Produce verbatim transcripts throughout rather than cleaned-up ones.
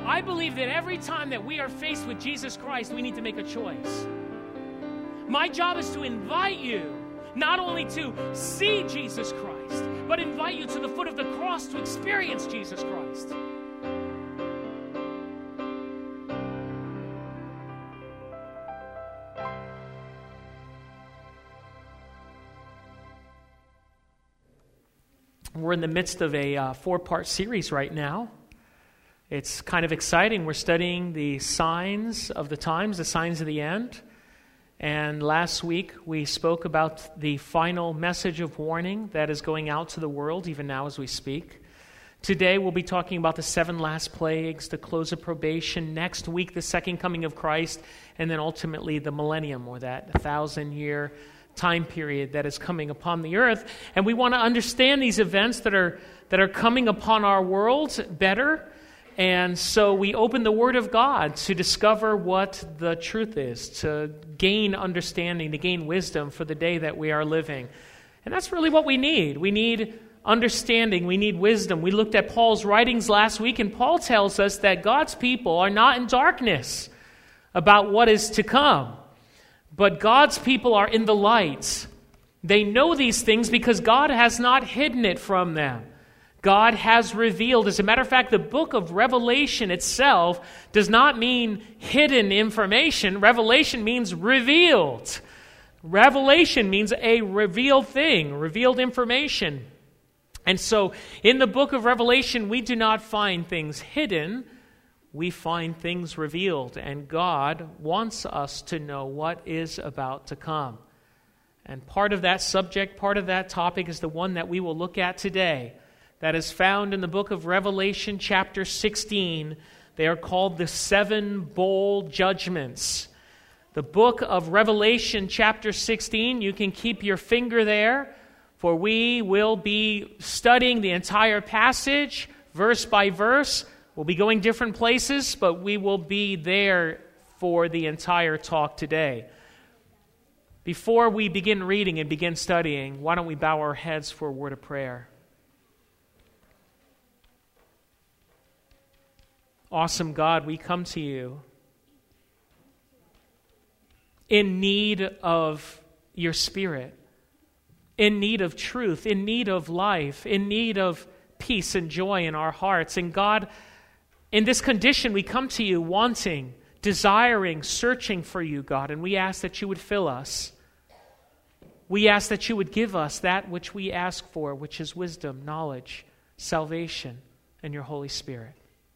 I believe that every time that we are faced with Jesus Christ, we need to make a choice. My job is to invite you not only to see Jesus Christ, but invite you to the foot of the cross to experience Jesus Christ. We're in the midst of a uh, four-part series right now. It's kind of exciting. We're studying the signs of the times, the signs of the end. And last week we spoke about the final message of warning that is going out to the world, even now as we speak. Today we'll be talking about the seven last plagues, the close of probation. Next week, the second coming of Christ, and then ultimately the millennium, or that thousand-year time period that is coming upon the earth. And we want to understand these events that are that are coming upon our world better. And so we open the Word of God to discover what the truth is, to gain understanding, to gain wisdom for the day that we are living. And that's really what we need. We need understanding. We need wisdom. We looked at Paul's writings last week, and Paul tells us that God's people are not in darkness about what is to come. But God's people are in the light. They know these things because God has not hidden it from them. God has revealed. As a matter of fact, the book of Revelation itself does not mean hidden information. Revelation means revealed. Revelation means a revealed thing, revealed information. And so in the book of Revelation, we do not find things hidden. We find things revealed. And God wants us to know what is about to come. And part of that subject, part of that topic is the one that we will look at today. That is found in the book of Revelation chapter sixteen. They are called the seven bowl judgments. The book of Revelation chapter sixteen, you can keep your finger there, for we will be studying the entire passage, verse by verse. We'll be going different places, but we will be there for the entire talk today. Before we begin reading and begin studying, why don't we bow our heads for a word of prayer? Awesome God, we come to you in need of your Spirit, in need of truth, in need of life, in need of peace and joy in our hearts. And God, in this condition, we come to you wanting, desiring, searching for you, God, and we ask that you would fill us. We ask that you would give us that which we ask for, which is wisdom, knowledge, salvation, and your Holy Spirit.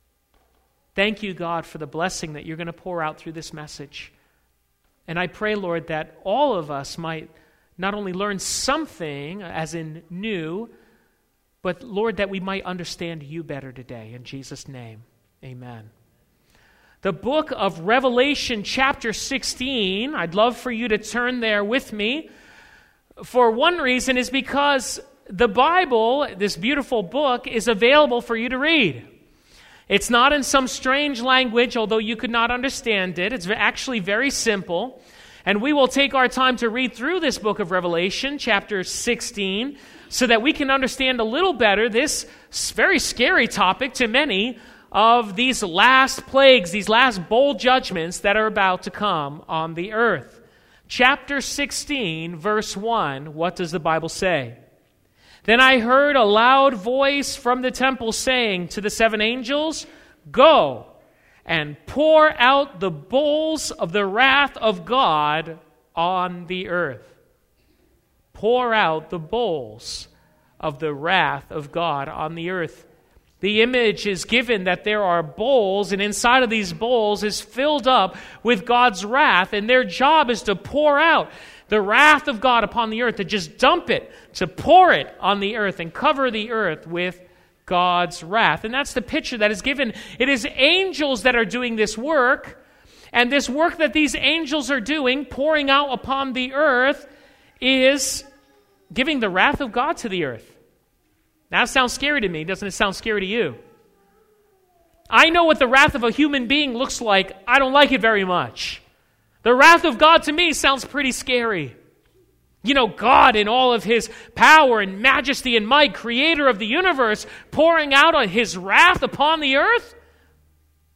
Thank you, God, for the blessing that you're going to pour out through this message. And I pray, Lord, that all of us might not only learn something, as in new, but, Lord, that we might understand you better today. In Jesus' name, amen. The book of Revelation chapter sixteen, I'd love for you to turn there with me. For one reason is because the Bible, this beautiful book, is available for you to read. It's not in some strange language, although you could not understand it. It's actually very simple. And we will take our time to read through this book of Revelation, chapter sixteen, so that we can understand a little better this very scary topic to many of these last plagues, these last bowl judgments that are about to come on the earth. Chapter sixteen, verse one, what does the Bible say? Then I heard a loud voice from the temple saying to the seven angels, "Go and pour out the bowls of the wrath of God on the earth." Pour out the bowls of the wrath of God on the earth. The image is given that there are bowls, and inside of these bowls is filled up with God's wrath, and their job is to pour out the wrath of God upon the earth, to just dump it, to pour it on the earth and cover the earth with God's wrath. And that's the picture that is given. It is angels that are doing this work, and this work that these angels are doing, pouring out upon the earth, is giving the wrath of God to the earth. That sounds scary to me. Doesn't it sound scary to you? I know what the wrath of a human being looks like. I don't like it very much. The wrath of God to me sounds pretty scary. You know, God in all of his power and majesty and might, creator of the universe, pouring out on his wrath upon the earth?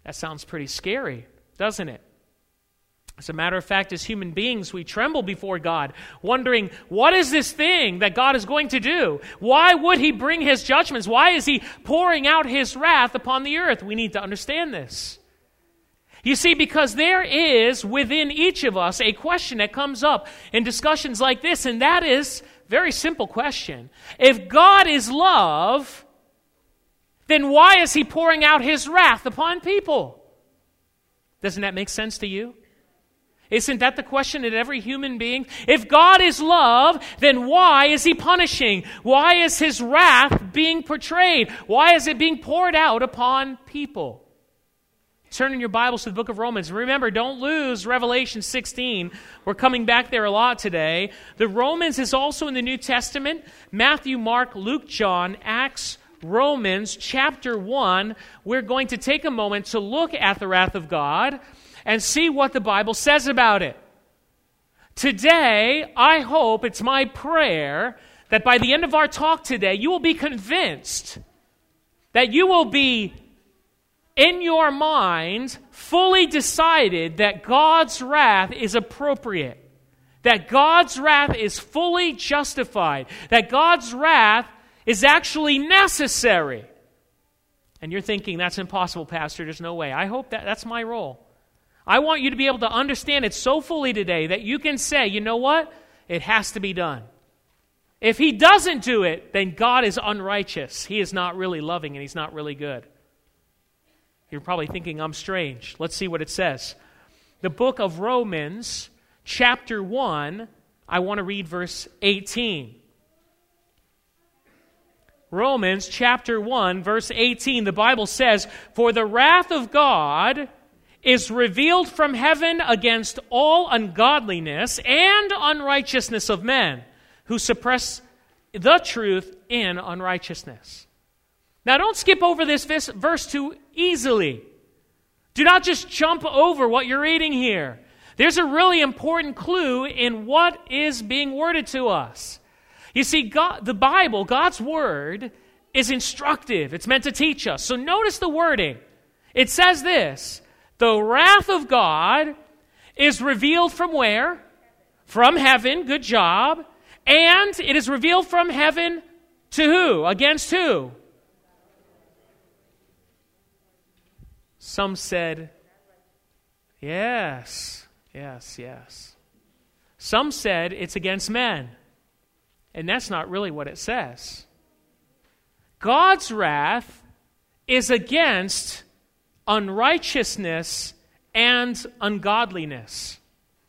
That sounds pretty scary, doesn't it? As a matter of fact, as human beings, we tremble before God, wondering, what is this thing that God is going to do? Why would he bring his judgments? Why is he pouring out his wrath upon the earth? We need to understand this. You see, because there is within each of us a question that comes up in discussions like this, and that is a very simple question. If God is love, then why is he pouring out his wrath upon people? Doesn't that make sense to you? Isn't that the question in every human being? If God is love, then why is he punishing? Why is his wrath being portrayed? Why is it being poured out upon people? Turn in your Bibles to the book of Romans. Remember, don't lose Revelation sixteen. We're coming back there a lot today. The Romans is also in the New Testament. Matthew, Mark, Luke, John, Acts, Romans, chapter one. We're going to take a moment to look at the wrath of God and see what the Bible says about it. Today, I hope, it's my prayer, that by the end of our talk today, you will be convinced that you will be, in your mind, fully decided that God's wrath is appropriate, that God's wrath is fully justified, that God's wrath is actually necessary. And you're thinking, that's impossible, Pastor, there's no way. I hope that that's my role. I want you to be able to understand it so fully today that you can say, you know what? It has to be done. If he doesn't do it, then God is unrighteous. He is not really loving and he's not really good. You're probably thinking I'm strange. Let's see what it says. The book of Romans, chapter one, I want to read verse eighteen. Romans chapter one, verse eighteen, the Bible says, "For the wrath of God is revealed from heaven against all ungodliness and unrighteousness of men who suppress the truth in unrighteousness." Now, don't skip over this verse too easily. Do not just jump over what you're reading here. There's a really important clue in what is being worded to us. You see, God, the Bible, God's Word, is instructive. It's meant to teach us. So notice the wording. It says this: the wrath of God is revealed from where? From heaven. Good job. And it is revealed from heaven to who? Against who? Some said, yes, yes, yes. Some said it's against men. And that's not really what it says. God's wrath is against unrighteousness and ungodliness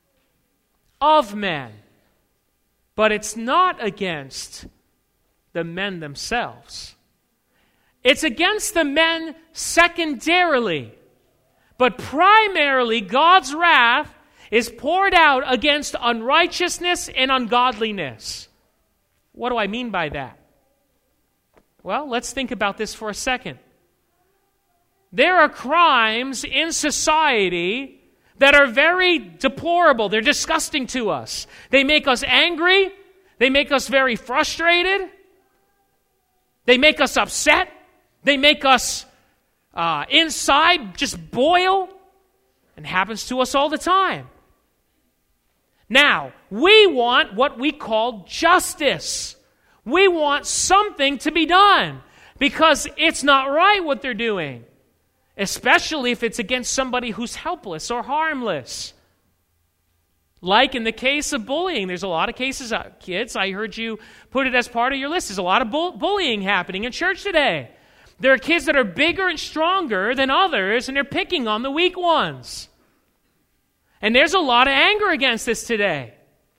of men. But it's not against the men themselves. It's against the men secondarily. But primarily, God's wrath is poured out against unrighteousness and ungodliness. What do I mean by that? Well, let's think about this for a second. There are crimes in society that are very deplorable. They're disgusting to us. They make us angry. They make us very frustrated. They make us upset. They make us uh, inside just boil. It happens to us all the time. Now, we want what we call justice. We want something to be done because it's not right what they're doing, especially if it's against somebody who's helpless or harmless. Like in the case of bullying, there's a lot of cases, uh, kids, I heard you put it as part of your list. There's a lot of bull- bullying happening in church today. There are kids that are bigger and stronger than others, and they're picking on the weak ones. And there's a lot of anger against this today.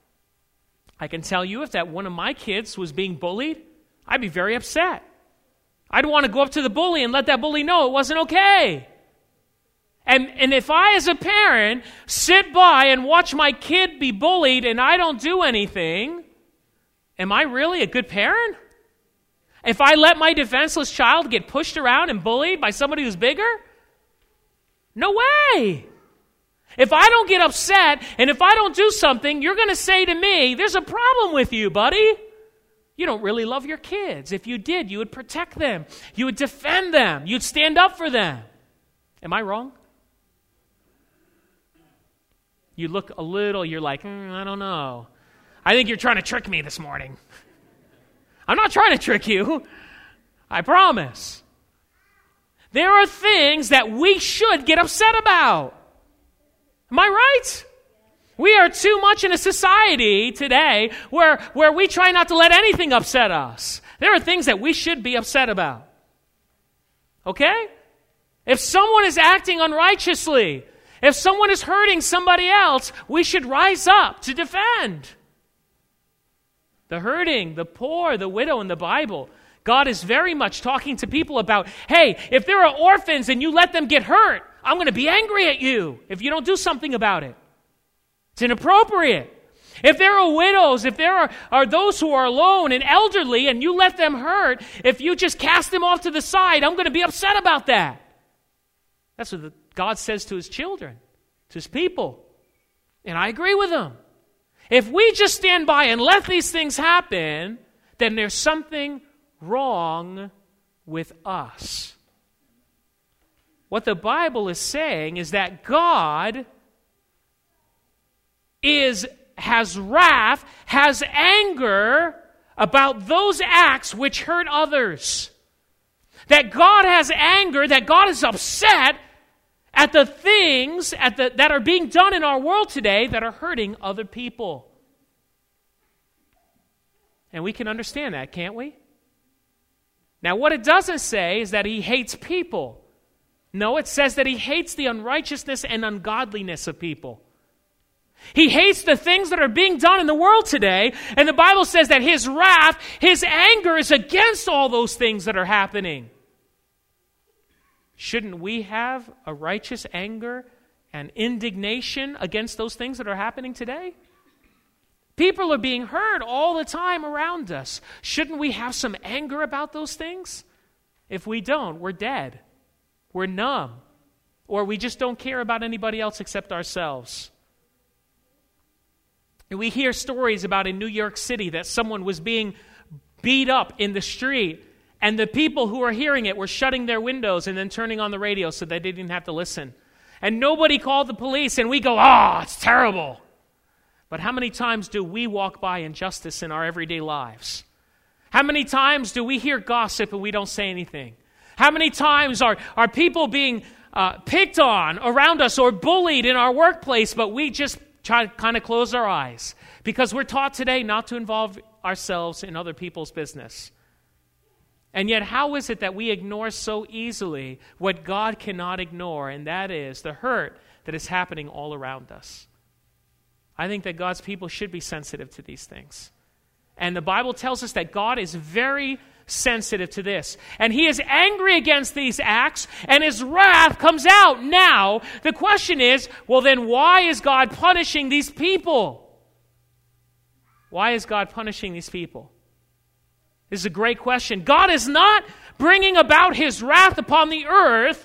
I can tell you if that one of my kids was being bullied, I'd be very upset. I'd want to go up to the bully and let that bully know it wasn't okay. And, and if I, as a parent, sit by and watch my kid be bullied and I don't do anything, am I really a good parent? If I let my defenseless child get pushed around and bullied by somebody who's bigger? No way! If I don't get upset and if I don't do something, you're going to say to me, there's a problem with you, buddy. You don't really love your kids. If you did, you would protect them. You would defend them. You'd stand up for them. Am I wrong? You look a little, you're like, mm, I don't know. I think you're trying to trick me this morning. I'm not trying to trick you. I promise. There are things that we should get upset about. Am I right? We are too much in a society today where, where we try not to let anything upset us. There are things that we should be upset about. Okay? If someone is acting unrighteously, if someone is hurting somebody else, we should rise up to defend. The hurting, the poor, the widow in the Bible, God is very much talking to people about, hey, if there are orphans and you let them get hurt, I'm going to be angry at you if you don't do something about it. It's inappropriate. If there are widows, if there are, are those who are alone and elderly and you let them hurt, if you just cast them off to the side, I'm going to be upset about that. That's what the, God says to his children, to his people. And I agree with him. If we just stand by and let these things happen, then there's something wrong with us. What the Bible is saying is that God is has wrath, has anger about those acts which hurt others. That God has anger, that God is upset at the things at the, that are being done in our world today that are hurting other people. And we can understand that, can't we? Now, what it doesn't say is that he hates people. No, it says that he hates the unrighteousness and ungodliness of people. He hates the things that are being done in the world today, and the Bible says that his wrath, his anger is against all those things that are happening. Shouldn't we have a righteous anger and indignation against those things that are happening today? People are being hurt all the time around us. Shouldn't we have some anger about those things? If we don't, we're dead. We're numb. Or we just don't care about anybody else except ourselves. And we hear stories about in New York City that someone was being beat up in the street, and the people who were hearing it were shutting their windows and then turning on the radio so they didn't have to listen. And nobody called the police, and we go, oh, it's terrible. But how many times do we walk by injustice in our everyday lives? How many times do we hear gossip and we don't say anything? How many times are, are people being uh, picked on around us or bullied in our workplace, but we just try to kind of close our eyes because we're taught today not to involve ourselves in other people's business? And yet, how is it that we ignore so easily what God cannot ignore, and that is the hurt that is happening all around us? I think that God's people should be sensitive to these things. And the Bible tells us that God is very sensitive to this. And he is angry against these acts, and his wrath comes out now. The question is, well then why is God punishing these people? Why is God punishing these people? This is a great question. God is not bringing about his wrath upon the earth.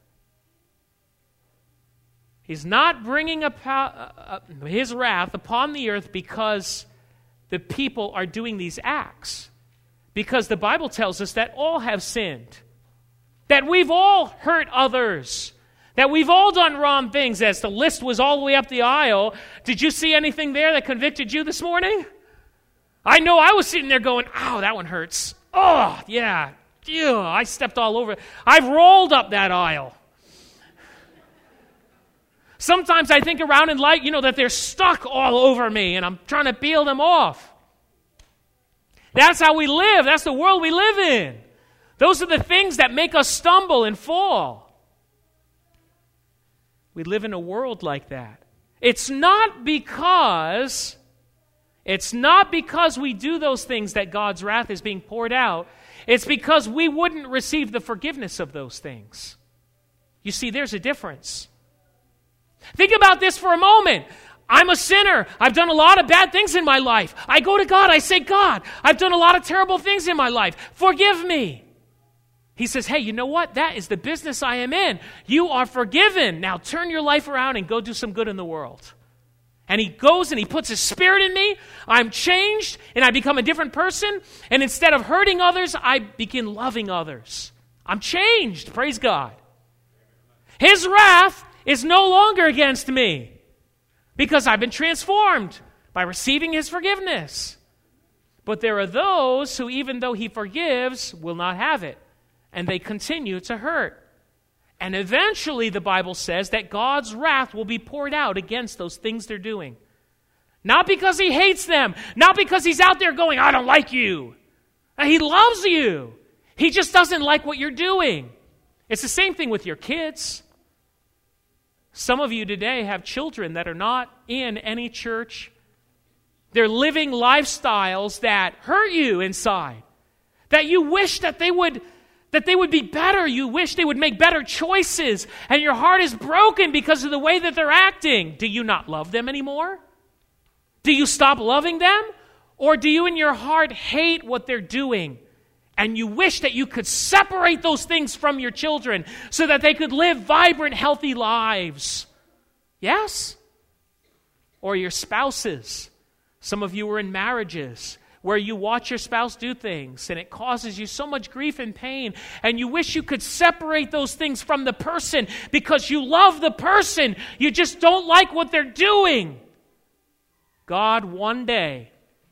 He's not bringing about his wrath upon the earth because the people are doing these acts. Because the Bible tells us that all have sinned. That we've all hurt others. That we've all done wrong things. As the list was all the way up the aisle, did you see anything there that convicted you this morning? I know I was sitting there going, ow, that one hurts. Oh, yeah. Ew, I stepped all over it. I've rolled up that aisle. Sometimes I think around in life, you know, that they're stuck all over me, and I'm trying to peel them off. That's how we live. That's the world we live in. Those are the things that make us stumble and fall. We live in a world like that. It's not because, it's not because we do those things that God's wrath is being poured out. It's because we wouldn't receive the forgiveness of those things. You see, there's a difference. Think about this for a moment. I'm a sinner. I've done a lot of bad things in my life. I go to God. I say, God, I've done a lot of terrible things in my life. Forgive me. He says, hey, you know what? That is the business I am in. You are forgiven. Now turn your life around and go do some good in the world. And he goes and he puts his spirit in me. I'm changed and I become a different person. And instead of hurting others, I begin loving others. I'm changed. Praise God. His wrath is no longer against me because I've been transformed by receiving his forgiveness. But there are those who, even though he forgives, will not have it, and they continue to hurt. And eventually, the Bible says that God's wrath will be poured out against those things they're doing. Not because he hates them, not because he's out there going, I don't like you. He loves you. He just doesn't like what you're doing. It's the same thing with your kids. Some of you today have children that are not in any church. They're living lifestyles that hurt you inside, that you wish that they would that they would be better. You wish they would make better choices, and your heart is broken because of the way that they're acting. Do you not love them anymore? Do you stop loving them? Or do you in your heart hate what they're doing, and you wish that you could separate those things from your children so that they could live vibrant, healthy lives? Yes? Or your spouses. Some of you are in marriages where you watch your spouse do things and it causes you so much grief and pain, and you wish you could separate those things from the person because you love the person. You just don't like what they're doing. God one day,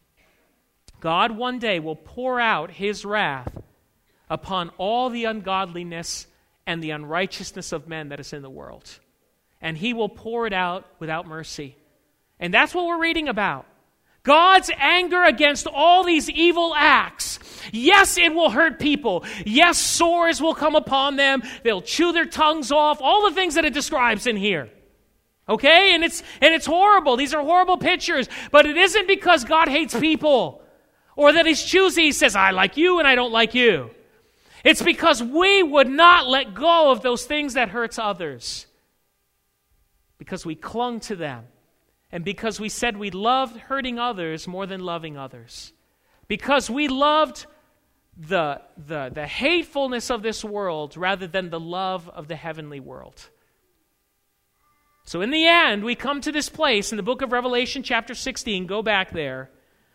God one day will pour out his wrath upon all the ungodliness and the unrighteousness of men that is in the world. And he will pour it out without mercy. And that's what we're reading about. God's anger against all these evil acts. Yes, it will hurt people. Yes, sores will come upon them. They'll chew their tongues off. All the things that it describes in here. Okay? And it's and it's horrible. These are horrible pictures. But it isn't because God hates people or that he's choosy. He says, I like you and I don't like you. It's because we would not let go of those things that hurts others. Because we clung to them. And because we said we loved hurting others more than loving others. Because we loved the, the, the hatefulness of this world rather than the love of the heavenly world. So in the end, we come to this place in the book of Revelation chapter sixteen, go back there,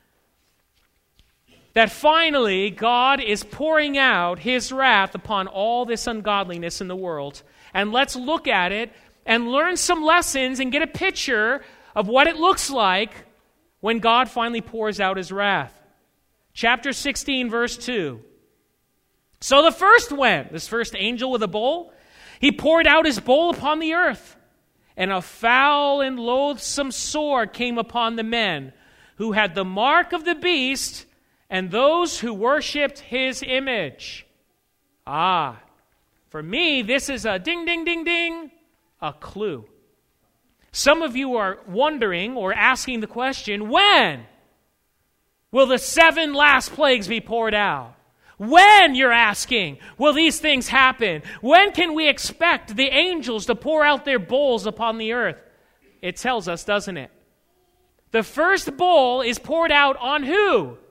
that finally God is pouring out his wrath upon all this ungodliness in the world. And let's look at it and learn some lessons and get a picture of what it looks like when God finally pours out his wrath. Chapter sixteen, verse two. So the first went, this first angel with a bowl, he poured out his bowl upon the earth, and a foul and loathsome sore came upon the men who had the mark of the beast and those who worshipped his image. Ah, for me, this is a ding, ding, ding, ding, a clue. Some of you are wondering or asking the question, when will the seven last plagues be poured out? When, you're asking, will these things happen? When can we expect the angels to pour out their bowls upon the earth? It tells us, doesn't it? The first bowl is poured out on who? It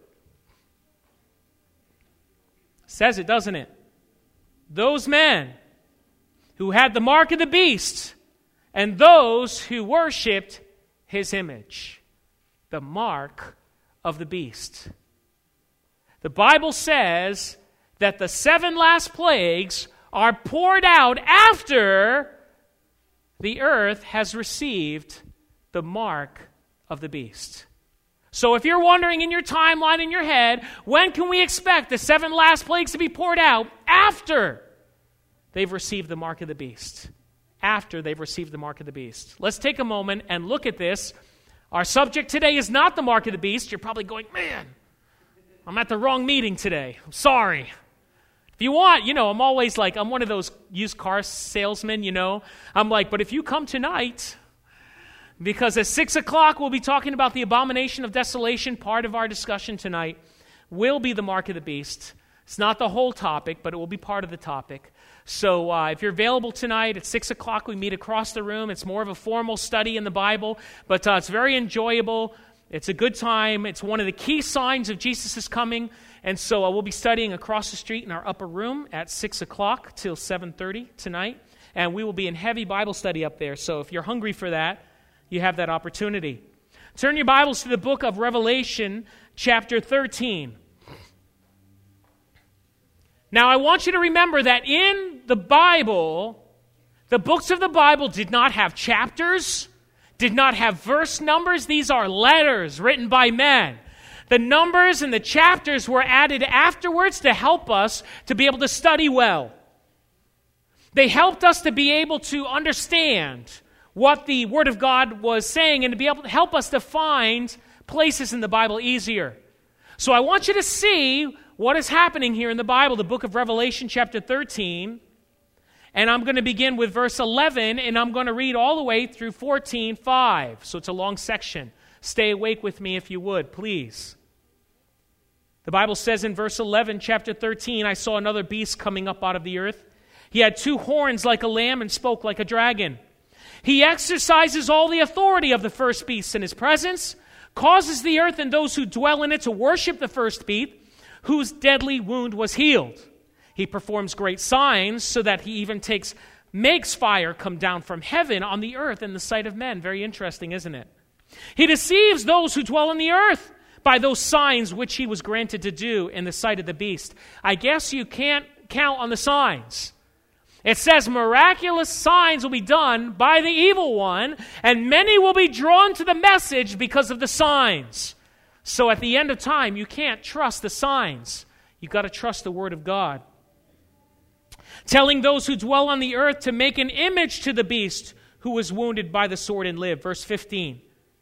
says it, doesn't it? Those men who had the mark of the beast and those who worshipped his image. The mark of the beast. The Bible says that the seven last plagues are poured out after the earth has received the mark of the beast. So if you're wondering in your timeline in your head, when can we expect the seven last plagues to be poured out? After they've received the mark of the beast. After they've received the mark of the beast. Let's take a moment and look at this. Our subject today is not the mark of the beast. You're probably going, man, I'm at the wrong meeting today. I'm sorry. If you want, you know, I'm always like, I'm one of those used car salesmen, you know. I'm like, but if you come tonight, because at six o'clock we'll be talking about the abomination of desolation. Part of our discussion tonight will be the mark of the beast. It's not the whole topic, but it will be part of the topic. So uh, if you're available tonight at six o'clock, we meet across the room. It's more of a formal study in the Bible, but uh, it's very enjoyable. It's a good time. It's one of the key signs of Jesus' coming. And so uh, we'll be studying across the street in our upper room at six o'clock till seven thirty tonight. And we will be in heavy Bible study up there. So if you're hungry for that, you have that opportunity. Turn your Bibles to the book of Revelation, chapter thirteen. Now, I want you to remember that in the Bible, The books of the Bible did not have chapters, did not have verse numbers. These are letters written by men. The numbers and the chapters were added afterwards to help us to be able to study well. They helped us to be able to understand what the Word of God was saying and to be able to help us to find places in the Bible easier. So I want you to see what is happening here in the Bible, the book of Revelation chapter thirteen. And I'm going to begin with verse eleven, and I'm going to read all the way through fourteen five. So it's a long section. Stay awake with me if you would, please. The Bible says in verse eleven, chapter thirteen, I saw another beast coming up out of the earth. He had two horns like a lamb and spoke like a dragon. He exercises all the authority of the first beast in his presence, causes the earth and those who dwell in it to worship the first beast, whose deadly wound was healed. He performs great signs so that he even takes makes fire come down from heaven on the earth in the sight of men. Very interesting, isn't it? He deceives those who dwell on the earth by those signs which he was granted to do in the sight of the beast. I guess you can't count on the signs. It says miraculous signs will be done by the evil one, and many will be drawn to the message because of the signs. So at the end of time, you can't trust the signs. You've got to trust the Word of God. Telling those who dwell on the earth to make an image to the beast who was wounded by the sword and lived. Verse fifteen.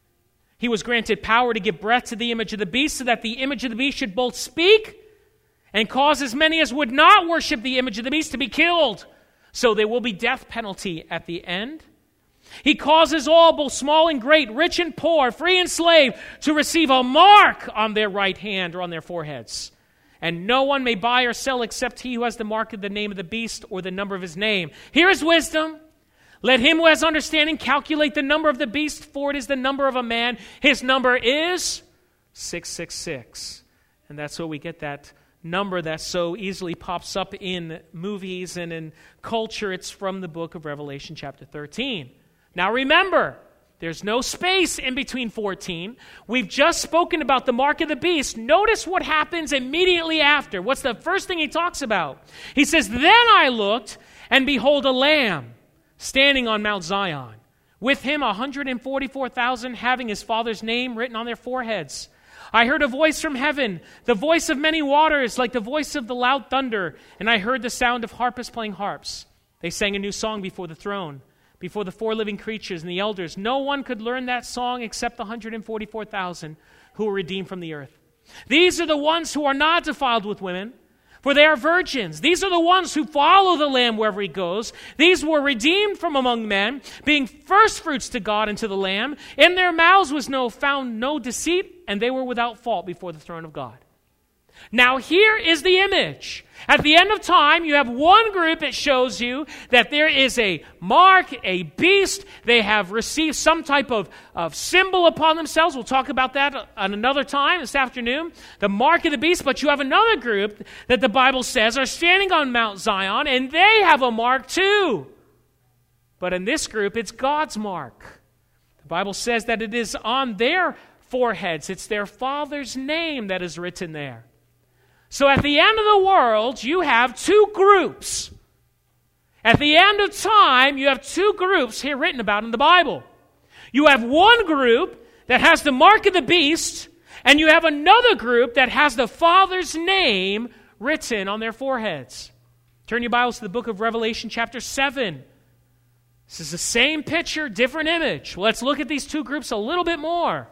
He was granted power to give breath to the image of the beast so that the image of the beast should both speak and cause as many as would not worship the image of the beast to be killed. So there will be death penalty at the end. He causes all, both small and great, rich and poor, free and slave, to receive a mark on their right hand or on their foreheads. And no one may buy or sell except he who has the mark of the name of the beast or the number of his name. Here is wisdom. Let him who has understanding calculate the number of the beast, for it is the number of a man. His number is six six six. And that's where we get that number that so easily pops up in movies and in culture. It's from the book of Revelation chapter thirteen. Now remember, there's no space in between fourteen. We've just spoken about the mark of the beast. Notice what happens immediately after. What's the first thing he talks about? He says, then I looked, and behold a lamb standing on Mount Zion. With him one hundred forty-four thousand having his father's name written on their foreheads. I heard a voice from heaven, the voice of many waters, like the voice of the loud thunder. And I heard the sound of harpists playing harps. They sang a new song before the throne, before the four living creatures and the elders. No one could learn that song except the one hundred forty-four thousand who were redeemed from the earth. These are the ones who are not defiled with women, for they are virgins. These are the ones who follow the Lamb wherever he goes. These were redeemed from among men, being firstfruits to God and to the Lamb. In their mouths was no found no deceit, and they were without fault before the throne of God. Now here is the image. At the end of time, you have one group that shows you that there is a mark, a beast. They have received some type of, of symbol upon themselves. We'll talk about that on another time this afternoon. The mark of the beast. But you have another group that the Bible says are standing on Mount Zion, and they have a mark too. But in this group, it's God's mark. The Bible says that it is on their foreheads. It's their Father's name that is written there. So at the end of the world, you have two groups. At the end of time, you have two groups here written about in the Bible. You have one group that has the mark of the beast, and you have another group that has the Father's name written on their foreheads. Turn your Bibles to the book of Revelation chapter seven. This is the same picture, different image. Well, let's look at these two groups a little bit more.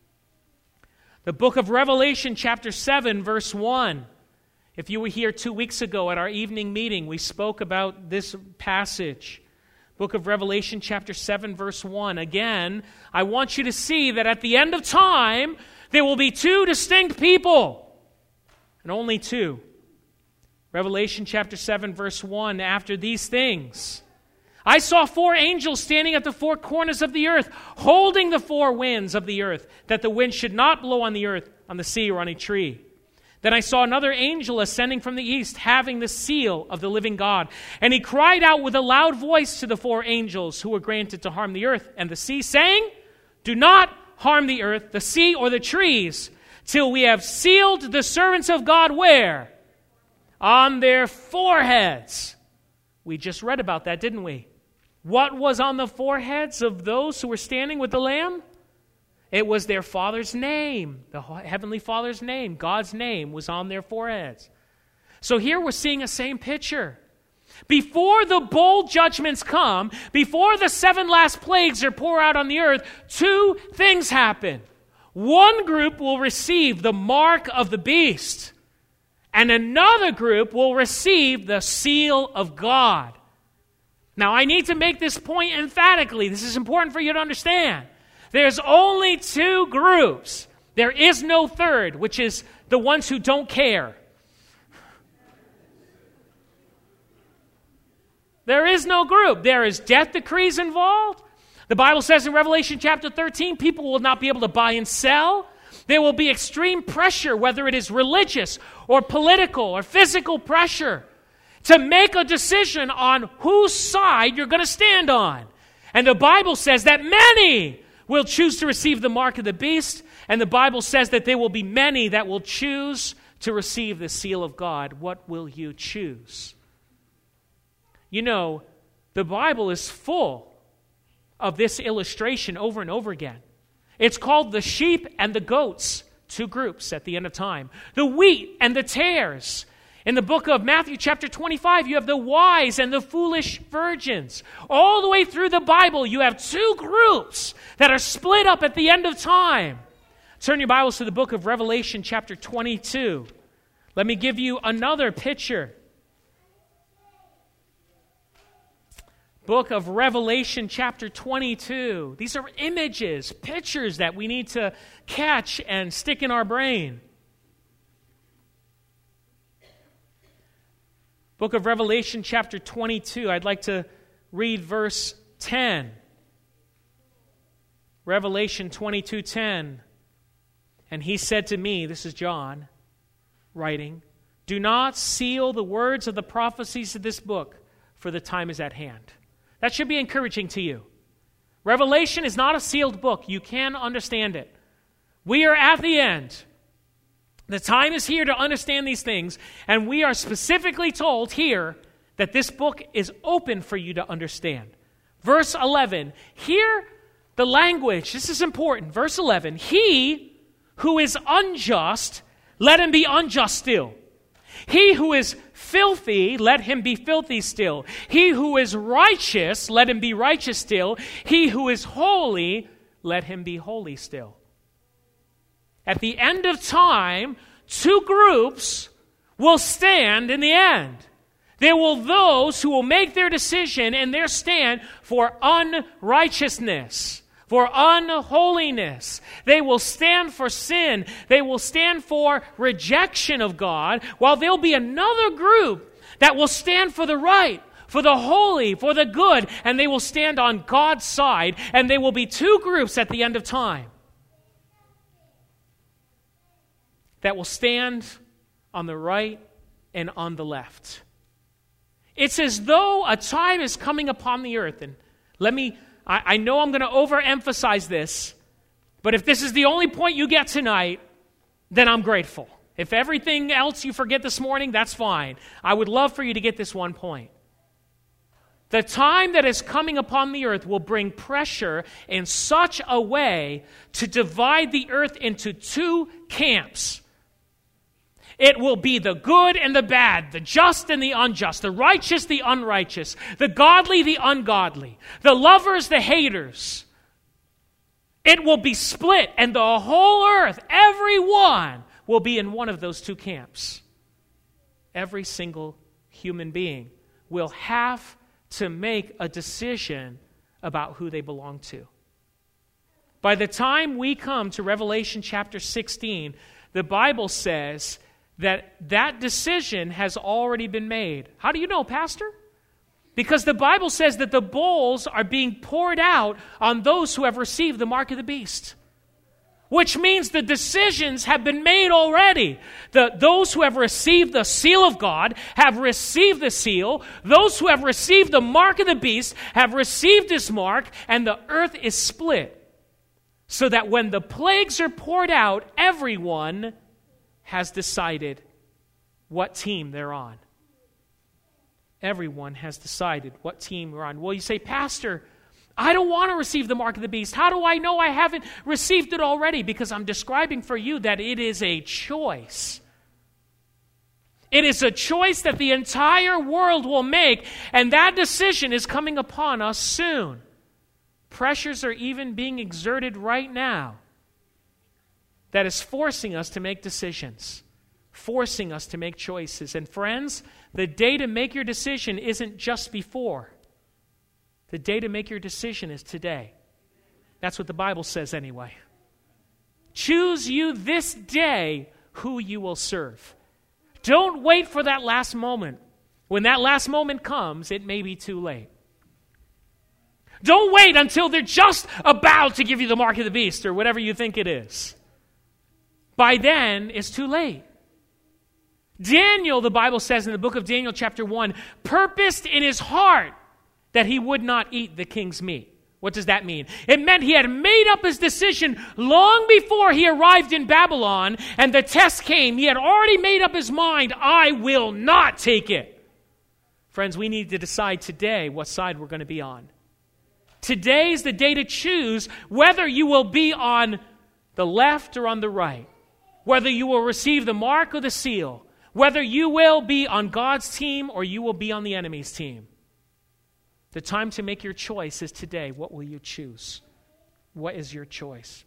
The book of Revelation chapter seven, verse one. If you were here two weeks ago at our evening meeting, we spoke about this passage. Book of Revelation chapter seven, verse one. Again, I want you to see that at the end of time, there will be two distinct people. And only two. Revelation chapter seven, verse one. After these things, I saw four angels standing at the four corners of the earth, holding the four winds of the earth, that the wind should not blow on the earth, on the sea, or on a tree. Then I saw another angel ascending from the east, having the seal of the living God. And he cried out with a loud voice to the four angels who were granted to harm the earth and the sea, saying, do not harm the earth, the sea, or the trees, till we have sealed the servants of God where? On their foreheads. We just read about that, didn't we? What was on the foreheads of those who were standing with the Lamb? It was their Father's name, the Heavenly Father's name, God's name was on their foreheads. So here we're seeing a same picture. Before the bowl judgments come, before the seven last plagues are poured out on the earth, two things happen. One group will receive the mark of the beast, and another group will receive the seal of God. Now, I need to make this point emphatically. This is important for you to understand. There's only two groups. There is no third, which is the ones who don't care. There is no group. There is death decrees involved. The Bible says in Revelation chapter thirteen, people will not be able to buy and sell. There will be extreme pressure, whether it is religious or political or physical pressure, to make a decision on whose side you're going to stand on. And the Bible says that many will choose to receive the mark of the beast, and the Bible says that there will be many that will choose to receive the seal of God. What will you choose? You know, the Bible is full of this illustration over and over again. It's called the sheep and the goats, two groups at the end of time. The wheat and the tares. In the book of Matthew chapter twenty-five, you have the wise and the foolish virgins. All the way through the Bible, you have two groups that are split up at the end of time. Turn your Bibles to the book of Revelation chapter twenty-two. Let me give you another picture. Book of Revelation chapter twenty-two. These are images, pictures that we need to catch and stick in our brain. Book of Revelation chapter twenty-two. I'd like to read verse ten. Revelation twenty-two ten. And he said to me, this is John writing, "Do not seal the words of the prophecies of this book, for the time is at hand." That should be encouraging to you. Revelation is not a sealed book. You can understand it. We are at the end. The time is here to understand these things, and we are specifically told here that this book is open for you to understand. Verse eleven, hear the language. This is important. Verse eleven, he who is unjust, let him be unjust still. He who is filthy, let him be filthy still. He who is righteous, let him be righteous still. He who is holy, let him be holy still. At the end of time, two groups will stand in the end. There will those who will make their decision and their stand for unrighteousness, for unholiness. They will stand for sin. They will stand for rejection of God, while there'll be another group that will stand for the right, for the holy, for the good, and they will stand on God's side, and there will be two groups at the end of time that will stand on the right and on the left. It's as though a time is coming upon the earth, and let me I, I know I'm going to overemphasize this, but if this is the only point you get tonight, then I'm grateful. If everything else you forget this morning, that's fine. I would love for you to get this one point. The time that is coming upon the earth will bring pressure in such a way to divide the earth into two camps. It will be the good and the bad, the just and the unjust, the righteous, the unrighteous, the godly, the ungodly, the lovers, the haters. It will be split, and the whole earth, everyone, will be in one of those two camps. Every single human being will have to make a decision about who they belong to. By the time we come to Revelation chapter sixteen, the Bible says that that decision has already been made. How do you know, Pastor? Because the Bible says that the bowls are being poured out on those who have received the mark of the beast. Which means the decisions have been made already. The, those who have received the seal of God have received the seal. Those who have received the mark of the beast have received this mark, and the earth is split. So that when the plagues are poured out, everyone has decided what team they're on. Everyone has decided what team we're on. Well, you say, Pastor, I don't want to receive the mark of the beast. How do I know I haven't received it already? Because I'm describing for you that it is a choice. It is a choice that the entire world will make, and that decision is coming upon us soon. Pressures are even being exerted right now that is forcing us to make decisions, forcing us to make choices. And friends, the day to make your decision isn't just before. The day to make your decision is today. That's what the Bible says anyway. Choose you this day who you will serve. Don't wait for that last moment. When that last moment comes, it may be too late. Don't wait until they're just about to give you the mark of the beast or whatever you think it is. By then, it's too late. Daniel, the Bible says in the book of Daniel chapter one, purposed in his heart that he would not eat the king's meat. What does that mean? It meant he had made up his decision long before he arrived in Babylon and the test came. He had already made up his mind, I will not take it. Friends, we need to decide today what side we're going to be on. Today is the day to choose whether you will be on the left or on the right, whether you will receive the mark or the seal, whether you will be on God's team or you will be on the enemy's team. The time to make your choice is today. What will you choose? What is your choice?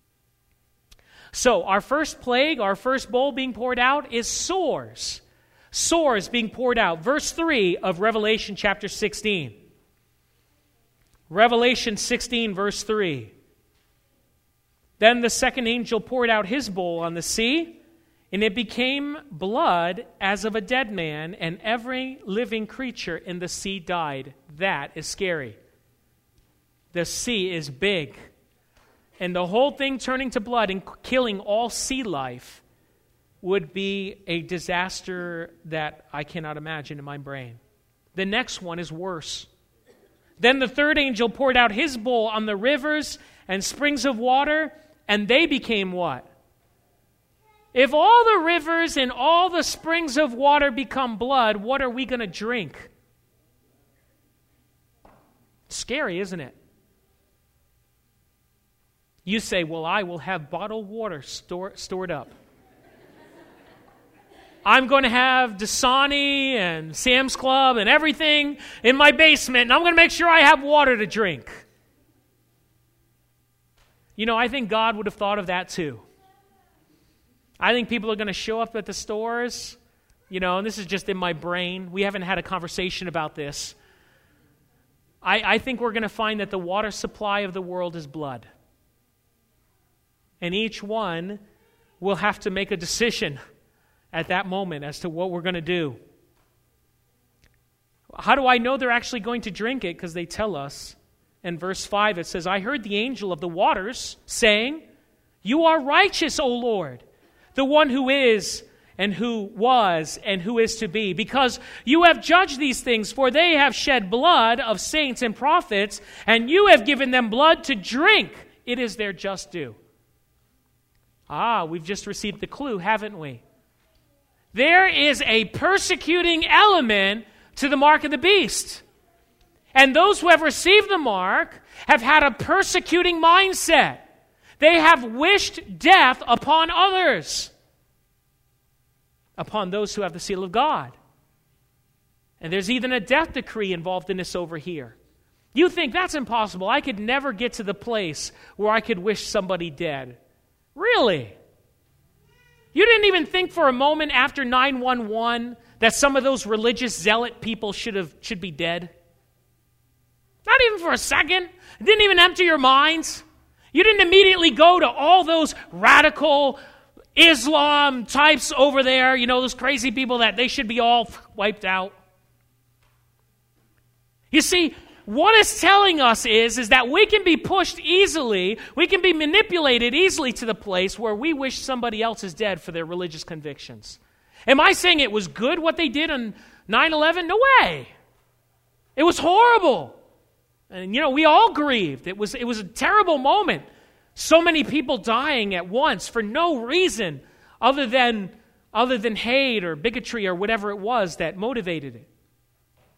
So, our first plague, our first bowl being poured out is sores. Sores being poured out. Verse three of Revelation chapter sixteen. Revelation sixteen, verse three. Then the second angel poured out his bowl on the sea, and it became blood as of a dead man, and every living creature in the sea died. That is scary. The sea is big. And the whole thing turning to blood and killing all sea life would be a disaster that I cannot imagine in my brain. The next one is worse. Then the third angel poured out his bowl on the rivers and springs of water, and they became what? If all the rivers and all the springs of water become blood, what are we going to drink? Scary, isn't it? You say, well, I will have bottled water store, stored up. I'm going to have Dasani and Sam's Club and everything in my basement, and I'm going to make sure I have water to drink. You know, I think God would have thought of that too. I think people are going to show up at the stores, you know, and this is just in my brain. We haven't had a conversation about this. I, I think we're going to find that the water supply of the world is blood. And each one will have to make a decision at that moment as to what we're going to do. How do I know they're actually going to drink it? Because they tell us. In verse five it says, I heard the angel of the waters saying, you are righteous, O Lord, the one who is and who was and who is to be, because you have judged these things, for they have shed blood of saints and prophets, and you have given them blood to drink. It is their just due. Ah, we've just received the clue, haven't we? There is a persecuting element to the mark of the beast. And those who have received the mark have had a persecuting mindset. They have wished death upon others, upon those who have the seal of God. And there's even a death decree involved in this over here. You think that's impossible. I could never get to the place where I could wish somebody dead. Really? You didn't even think for a moment after nine one one that some of those religious zealot people should have should be dead? Not even for a second. It didn't even enter your minds. You didn't immediately go to all those radical Islam types over there, you know, those crazy people that they should be all wiped out. You see, what it's telling us is, is that we can be pushed easily, we can be manipulated easily to the place where we wish somebody else is dead for their religious convictions. Am I saying it was good what they did on nine eleven? No way. It was horrible. And, you know, we all grieved. It was, it was a terrible moment. So many people dying at once for no reason other than, other than hate or bigotry or whatever it was that motivated it.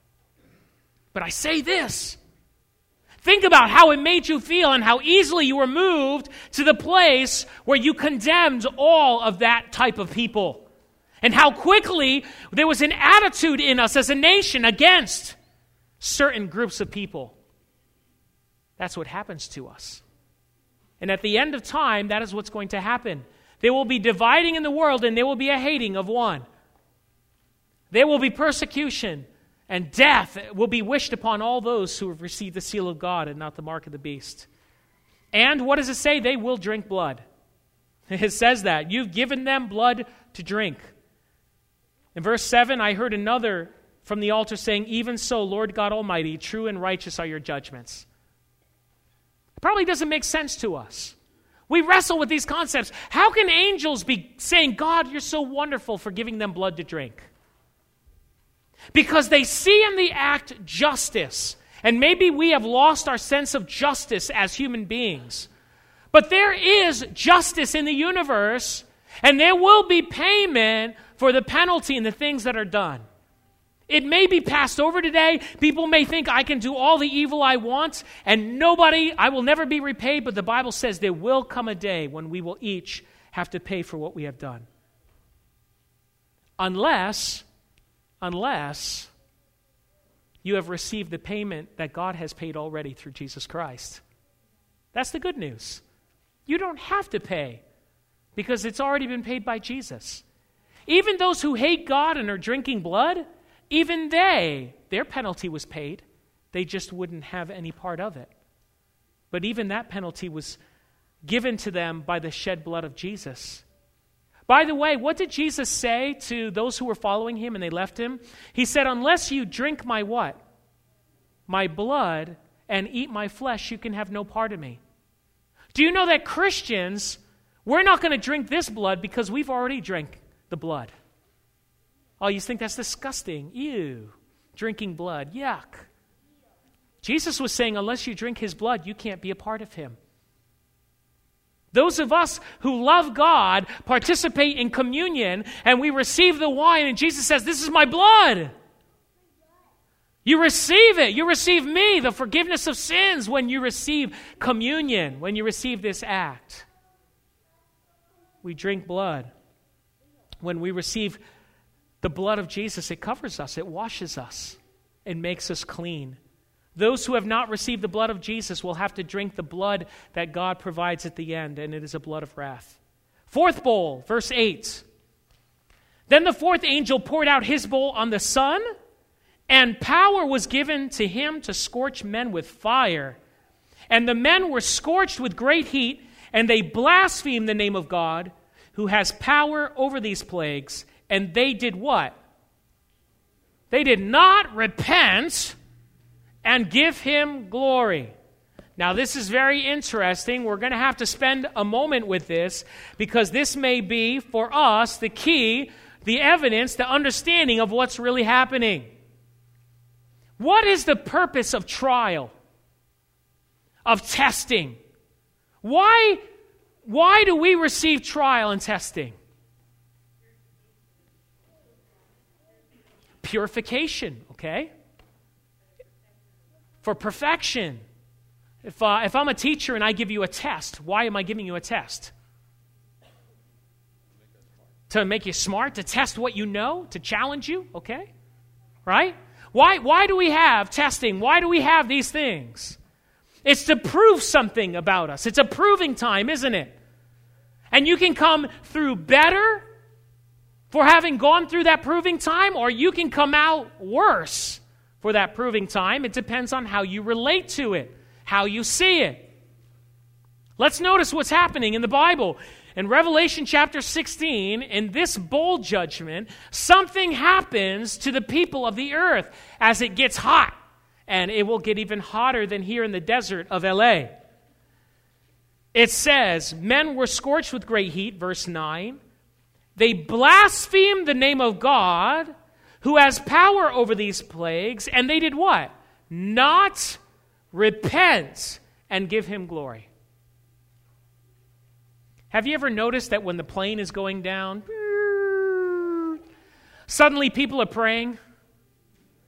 But I say this. Think about how it made you feel and how easily you were moved to the place where you condemned all of that type of people. And how quickly there was an attitude in us as a nation against certain groups of people. That's what happens to us. And at the end of time, that is what's going to happen. There will be dividing in the world, and there will be a hating of one. There will be persecution, and death will be wished upon all those who have received the seal of God and not the mark of the beast. And what does it say? They will drink blood. It says that. You've given them blood to drink. In verse seven, I heard another from the altar saying, even so, Lord God Almighty, true and righteous are your judgments. It probably doesn't make sense to us. We wrestle with these concepts. How can angels be saying, God, you're so wonderful for giving them blood to drink? Because they see in the act justice. And maybe we have lost our sense of justice as human beings. But there is justice in the universe, and there will be payment for the penalty and the things that are done. It may be passed over today. People may think I can do all the evil I want, and nobody, I will never be repaid, but the Bible says there will come a day when we will each have to pay for what we have done. Unless, unless you have received the payment that God has paid already through Jesus Christ. That's the good news. You don't have to pay because it's already been paid by Jesus. Even those who hate God and are drinking blood, even they, their penalty was paid. They just wouldn't have any part of it. But even that penalty was given to them by the shed blood of Jesus. By the way, what did Jesus say to those who were following him and they left him? He said, unless you drink my what? My blood and eat my flesh, you can have no part of me. Do you know that Christians, we're not going to drink this blood because we've already drank the blood. Oh, you think that's disgusting. Ew. Drinking blood. Yuck. Jesus was saying, unless you drink his blood, you can't be a part of him. Those of us who love God participate in communion, and we receive the wine, and Jesus says, this is my blood. You receive it. You receive me, the forgiveness of sins, when you receive communion, when you receive this act. We drink blood. When we receive the blood of Jesus, it covers us, it washes us, it makes us clean. Those who have not received the blood of Jesus will have to drink the blood that God provides at the end, and it is a blood of wrath. Fourth bowl, verse eight. Then the fourth angel poured out his bowl on the sun, and power was given to him to scorch men with fire. And the men were scorched with great heat, and they blasphemed the name of God, who has power over these plagues. And they did what? They did not repent and give him glory. Now, this is very interesting. We're going to have to spend a moment with this because this may be, for us, the key, the evidence, the understanding of what's really happening. What is the purpose of trial, of testing? Why, why do we receive trial and testing? Purification, okay? For perfection. If, uh, if I'm a teacher and I give you a test, why am I giving you a test? To make you smart, to test what you know, to challenge you, okay? Right? Why, why do we have testing? Why do we have these things? It's to prove something about us. It's a proving time, isn't it? And you can come through better for having gone through that proving time, or you can come out worse for that proving time. It depends on how you relate to it, how you see it. Let's notice what's happening in the Bible. In Revelation chapter sixteen, in this bowl judgment, something happens to the people of the earth as it gets hot. And it will get even hotter than here in the desert of L A. It says, men were scorched with great heat, verse nine. They blasphemed the name of God, who has power over these plagues, and they did what? Not repent and give him glory. Have you ever noticed that when the plane is going down, suddenly people are praying?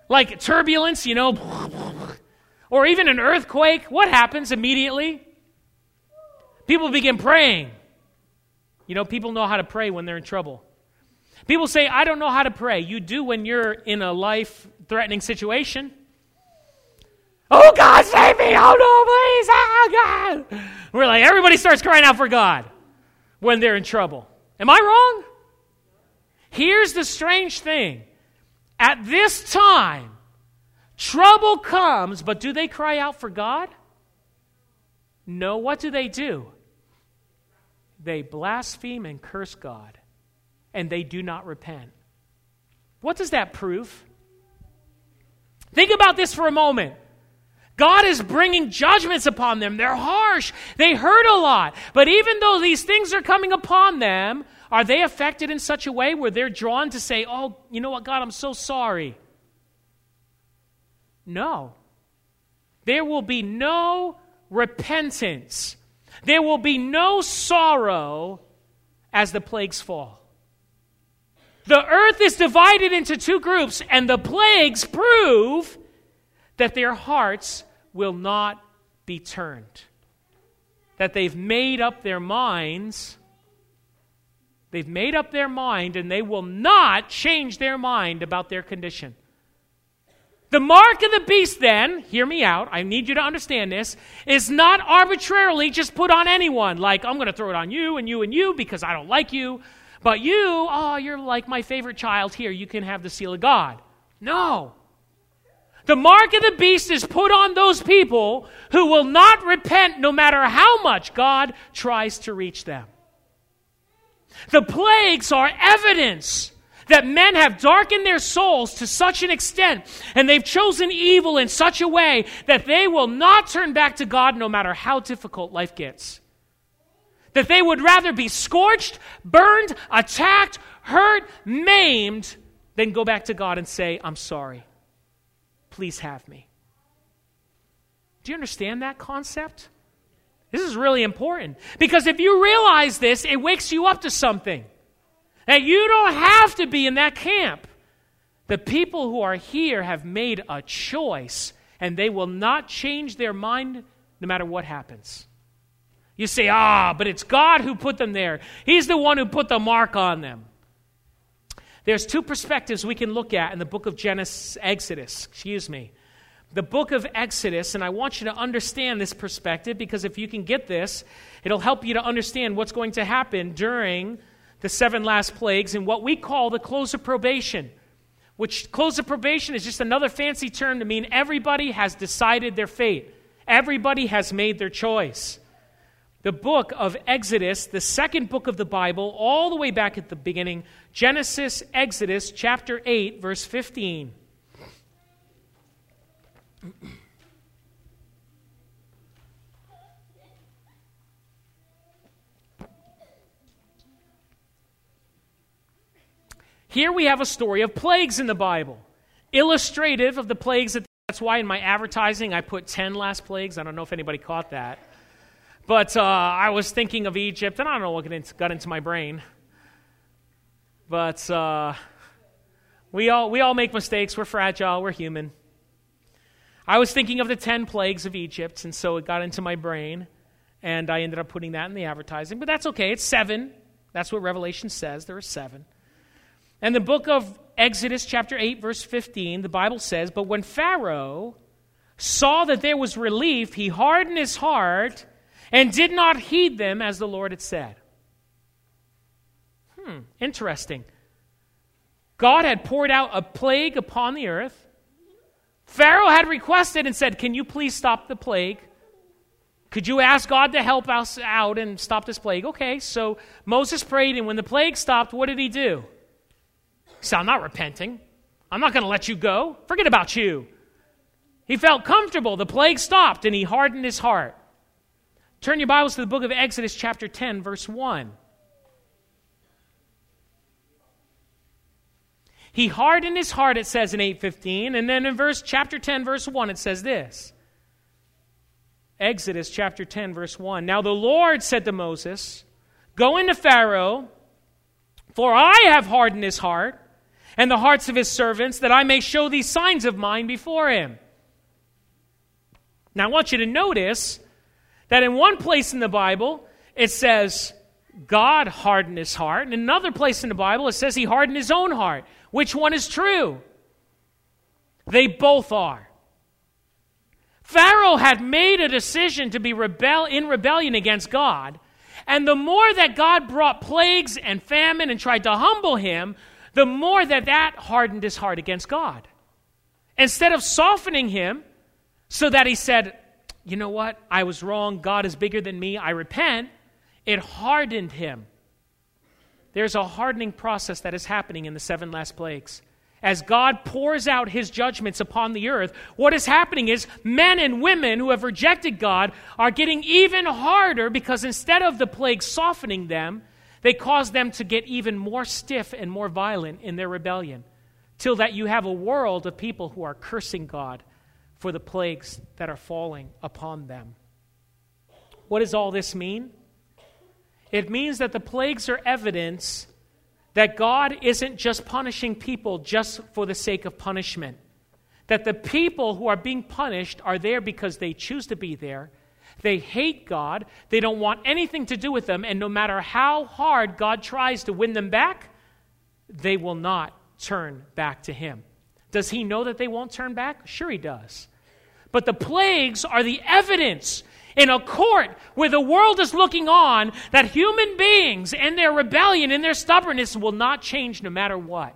Like turbulence, you know, or even an earthquake, what happens immediately? People begin praying. You know, people know how to pray when they're in trouble. People say, I don't know how to pray. You do when you're in a life-threatening situation. Oh, God, save me! Oh, no, please! Oh, God! We're like, everybody starts crying out for God when they're in trouble. Am I wrong? Here's the strange thing. At this time, trouble comes, but do they cry out for God? No. What do they do? They blaspheme and curse God, and they do not repent. What does that prove? Think about this for a moment. God is bringing judgments upon them. They're harsh. They hurt a lot. But even though these things are coming upon them, are they affected in such a way where they're drawn to say, oh, you know what, God, I'm so sorry? No. There will be no repentance. There will be no sorrow as the plagues fall. The earth is divided into two groups, and the plagues prove that their hearts will not be turned. That they've made up their minds. They've made up their mind, and they will not change their mind about their condition. The mark of the beast, then, hear me out, I need you to understand this, is not arbitrarily just put on anyone, like, I'm going to throw it on you and you and you because I don't like you, but you, oh, you're like my favorite child here, you can have the seal of God. No. The mark of the beast is put on those people who will not repent no matter how much God tries to reach them. The plagues are evidence that men have darkened their souls to such an extent, and they've chosen evil in such a way that they will not turn back to God no matter how difficult life gets. That they would rather be scorched, burned, attacked, hurt, maimed, than go back to God and say, I'm sorry. Please have me. Do you understand that concept? This is really important. Because if you realize this, it wakes you up to something. That you don't have to be in that camp. The people who are here have made a choice, and they will not change their mind no matter what happens. You say, ah, but it's God who put them there. He's the one who put the mark on them. There's two perspectives we can look at in the book of Genesis, Exodus, excuse me. The book of Exodus, and I want you to understand this perspective, because if you can get this, it'll help you to understand what's going to happen during the seven last plagues and what we call the close of probation, which close of probation is just another fancy term to mean everybody has decided their fate. Everybody has made their choice. The book of Exodus, the second book of the Bible, all the way back at the beginning, Genesis, Exodus, chapter eight, verse fifteen. Here we have a story of plagues in the Bible, illustrative of the plagues. That, that's why in my advertising I put ten last plagues. I don't know if anybody caught that. But uh, I was thinking of Egypt, and I don't know what got into, got into my brain. But uh, we all we all make mistakes. We're fragile. We're human. I was thinking of the ten plagues of Egypt, and so it got into my brain, and I ended up putting that in the advertising. But that's okay. It's seven. That's what Revelation says. There are seven. And the book of Exodus, chapter eight, verse fifteen, the Bible says, but when Pharaoh saw that there was relief, he hardened his heart and did not heed them as the Lord had said. Hmm, interesting. God had poured out a plague upon the earth. Pharaoh had requested and said, can you please stop the plague? Could you ask God to help us out and stop this plague? Okay, so Moses prayed, and when the plague stopped, what did he do? He said, I'm not repenting. I'm not going to let you go. Forget about you. He felt comfortable. The plague stopped, and he hardened his heart. Turn your Bibles to the book of Exodus, chapter ten, verse one. He hardened his heart, it says in eight fifteen, and then in verse chapter ten, verse one, it says this. Exodus, chapter ten, verse one. Now the Lord said to Moses, go into Pharaoh, for I have hardened his heart, and the hearts of his servants, that I may show these signs of mine before him. Now I want you to notice that in one place in the Bible, it says God hardened his heart. And in another place in the Bible, it says he hardened his own heart. Which one is true? They both are. Pharaoh had made a decision to be rebel in rebellion against God. And the more that God brought plagues and famine and tried to humble him, the more that that hardened his heart against God. Instead of softening him so that he said, you know what, I was wrong, God is bigger than me, I repent, it hardened him. There's a hardening process that is happening in the seven last plagues. As God pours out his judgments upon the earth, what is happening is men and women who have rejected God are getting even harder, because instead of the plague softening them, they cause them to get even more stiff and more violent in their rebellion, till that you have a world of people who are cursing God for the plagues that are falling upon them. What does all this mean? It means that the plagues are evidence that God isn't just punishing people just for the sake of punishment. That the people who are being punished are there because they choose to be there. They hate God. They don't want anything to do with them. And no matter how hard God tries to win them back, they will not turn back to him. Does he know that they won't turn back? Sure he does. But the plagues are the evidence in a court where the world is looking on that human beings and their rebellion and their stubbornness will not change no matter what.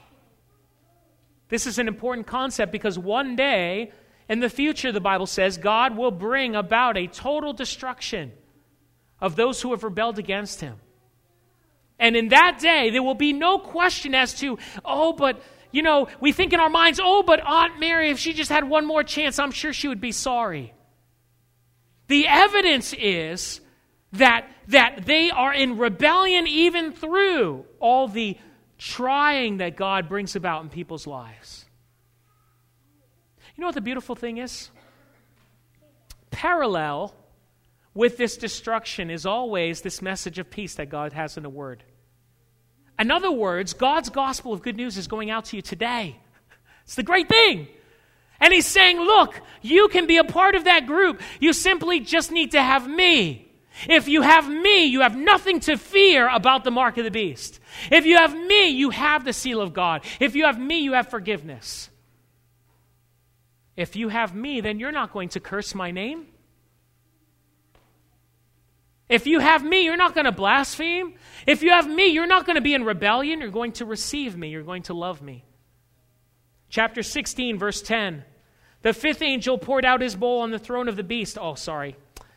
This is an important concept because one day in the future, the Bible says, God will bring about a total destruction of those who have rebelled against him. And in that day, there will be no question as to, oh, but, you know, we think in our minds, oh, but Aunt Mary, if she just had one more chance, I'm sure she would be sorry. The evidence is that, that they are in rebellion even through all the trying that God brings about in people's lives. You know what the beautiful thing is? Parallel with this destruction is always this message of peace that God has in the Word. In other words, God's gospel of good news is going out to you today. It's the great thing. And he's saying, look, you can be a part of that group. You simply just need to have me. If you have me, you have nothing to fear about the mark of the beast. If you have me, you have the seal of God. If you have me, you have forgiveness. If you have me, then you're not going to curse my name. If you have me, you're not going to blaspheme. If you have me, you're not going to be in rebellion. You're going to receive me. You're going to love me. Chapter sixteen, verse ten. The fifth angel poured out his bowl on the throne of the beast. Oh, sorry.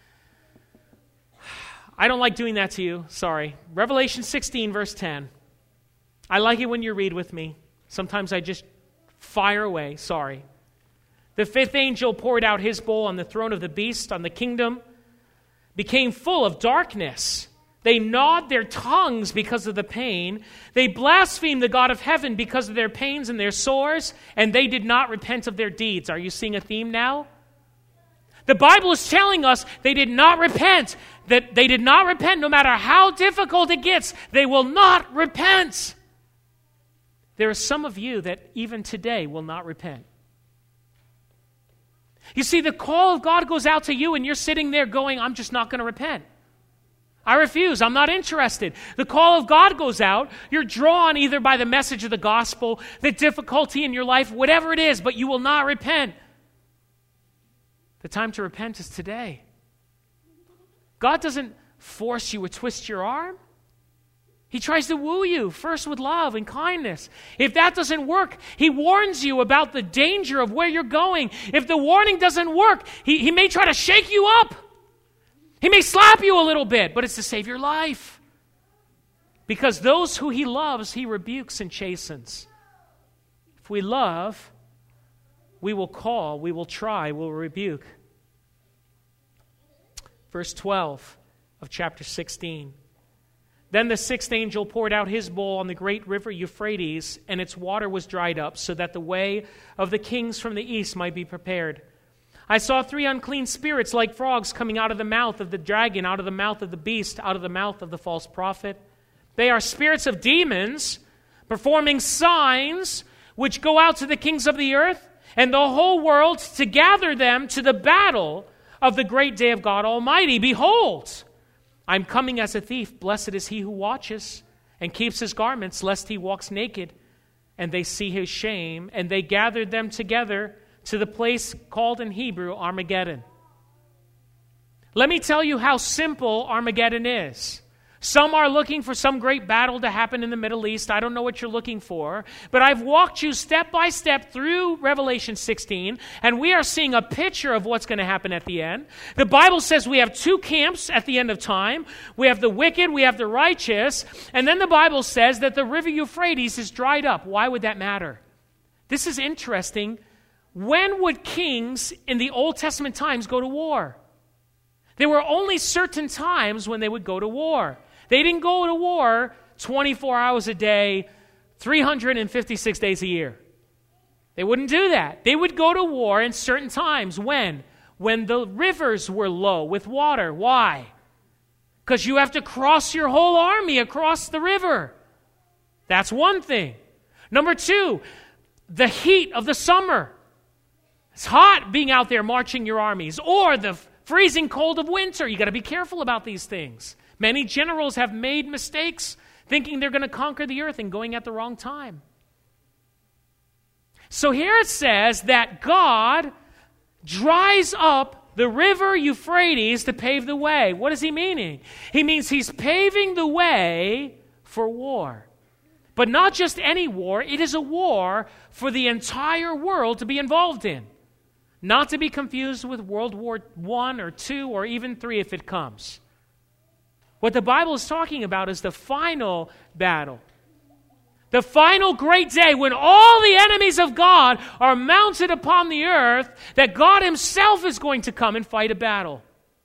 I don't like doing that to you. Sorry. Revelation sixteen, verse ten. I like it when you read with me. Sometimes I just fire away. Sorry. The fifth angel poured out his bowl on the throne of the beast, on the kingdom, became full of darkness. They gnawed their tongues because of the pain. They blasphemed the God of heaven because of their pains and their sores, and they did not repent of their deeds. Are you seeing a theme now? The Bible is telling us they did not repent. That they did not repent no matter how difficult it gets. They will not repent. There are some of you that even today will not repent. You see, the call of God goes out to you and you're sitting there going, I'm just not going to repent. I refuse. I'm not interested. The call of God goes out. You're drawn either by the message of the gospel, the difficulty in your life, whatever it is, but you will not repent. The time to repent is today. God doesn't force you or twist your arm. He tries to woo you, first with love and kindness. If that doesn't work, he warns you about the danger of where you're going. If the warning doesn't work, he, he may try to shake you up. He may slap you a little bit, but it's to save your life. Because those who he loves, he rebukes and chastens. If we love, we will call, we will try, we will rebuke. Verse twelve of chapter sixteen. Then the sixth angel poured out his bowl on the great river Euphrates, and its water was dried up, so that the way of the kings from the east might be prepared. I saw three unclean spirits like frogs coming out of the mouth of the dragon, out of the mouth of the beast, out of the mouth of the false prophet. They are spirits of demons performing signs which go out to the kings of the earth and the whole world to gather them to the battle of the great day of God Almighty. Behold, I'm coming as a thief. Blessed is he who watches and keeps his garments, lest he walks naked, and they see his shame. And they gathered them together to the place called in Hebrew Armageddon. Let me tell you how simple Armageddon is. Some are looking for some great battle to happen in the Middle East. I don't know what you're looking for. But I've walked you step by step through Revelation sixteen, and we are seeing a picture of what's going to happen at the end. The Bible says we have two camps at the end of time. We have the wicked, we have the righteous. And then the Bible says that the river Euphrates is dried up. Why would that matter? This is interesting. When would kings in the Old Testament times go to war? There were only certain times when they would go to war. They didn't go to war twenty-four hours a day, three hundred fifty-six days a year. They wouldn't do that. They would go to war in certain times. When? When the rivers were low with water. Why? Because you have to cross your whole army across the river. That's one thing. Number two, the heat of the summer. It's hot being out there marching your armies. Or the freezing cold of winter. You got to be careful about these things. Many generals have made mistakes thinking they're going to conquer the earth and going at the wrong time. So here it says that God dries up the river Euphrates to pave the way. What is he meaning? He means he's paving the way for war. But not just any war. It is a war for the entire world to be involved in. Not to be confused with World War One or Two or even Three if it comes. What the Bible is talking about is the final battle. The final great day when all the enemies of God are mounted upon the earth, that God himself is going to come and fight a battle.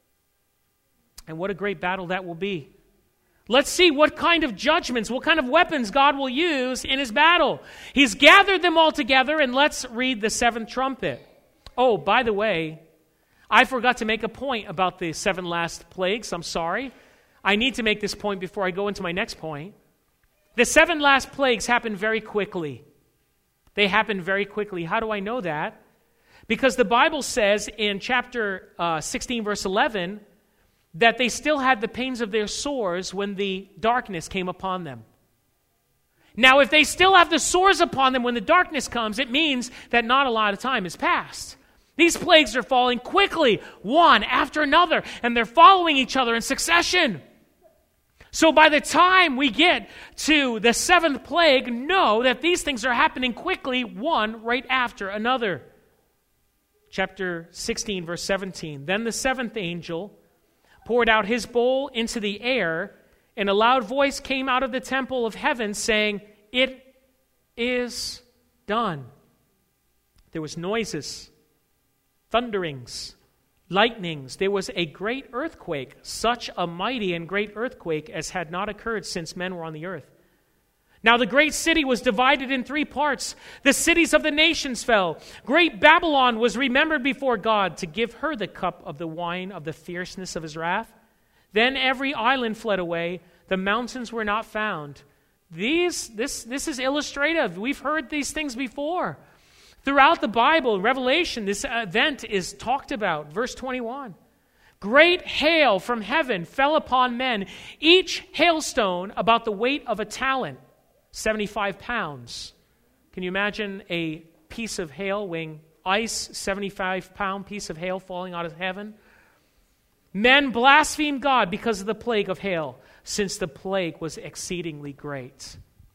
And what a great battle that will be. Let's see what kind of judgments, what kind of weapons God will use in his battle. He's gathered them all together, and let's read the seventh trumpet. Oh, by the way, I forgot to make a point about the seven last plagues. I'm sorry. I need to make this point before I go into my next point. The seven last plagues happened very quickly. They happened very quickly. How do I know that? Because the Bible says in chapter uh, sixteen, verse eleven, that they still had the pains of their sores when the darkness came upon them. Now, if they still have the sores upon them when the darkness comes, it means that not a lot of time has passed. These plagues are falling quickly, one after another, and they're following each other in succession. So by the time we get to the seventh plague, know that these things are happening quickly, one right after another. Chapter sixteen, verse seventeen. Then the seventh angel poured out his bowl into the air, and a loud voice came out of the temple of heaven saying, "It is done." There was noises, thunderings, lightnings. There was a great earthquake, such a mighty and great earthquake as had not occurred since men were on the earth. Now the great city was divided in three parts. The cities of the nations fell. Great Babylon was remembered before God to give her the cup of the wine of the fierceness of his wrath. Then every island fled away. The mountains were not found. These, this, this is illustrative. We've heard these things before. Throughout the Bible, Revelation, this event is talked about. Verse twenty-one. Great hail from heaven fell upon men, each hailstone about the weight of a talent, seventy-five pounds. Can you imagine a piece of hail weighing ice, seventy-five pound piece of hail falling out of heaven? Men blasphemed God because of the plague of hail, since the plague was exceedingly great.